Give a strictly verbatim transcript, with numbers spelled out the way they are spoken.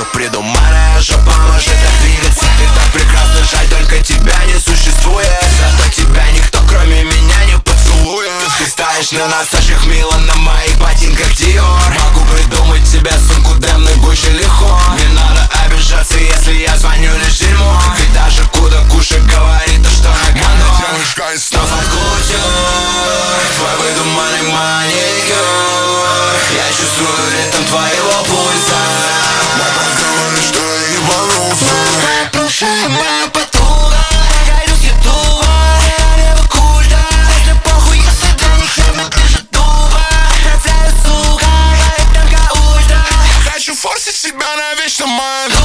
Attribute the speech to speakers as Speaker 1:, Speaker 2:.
Speaker 1: что придуманная жопа может так двигаться. Ты так прекрасно, жаль, только тебя не существует. Зато тебя никто кроме меня не поцелует. Ты ставишь на носочках мило, на моих ботинках Dior. Могу придумать тебе сумку Демны, Гуччи или Хор. Не надо обижаться, если я звоню лишь дерьмо. Ведь даже Куда Куша говорит, то что на кондор. Но под кутюр твой выдуманный маникюр. Я чувствую ритм твоего пульса.
Speaker 2: Говоришь, что я ебанулся.
Speaker 1: Моя прошлая, моя потуга. Я горю с ютуба, я лево культа. Если похуй, если для них я напишу дуба. Бросаю, сука, моя танка ультра.
Speaker 2: Хочу форсить себя навечно, моя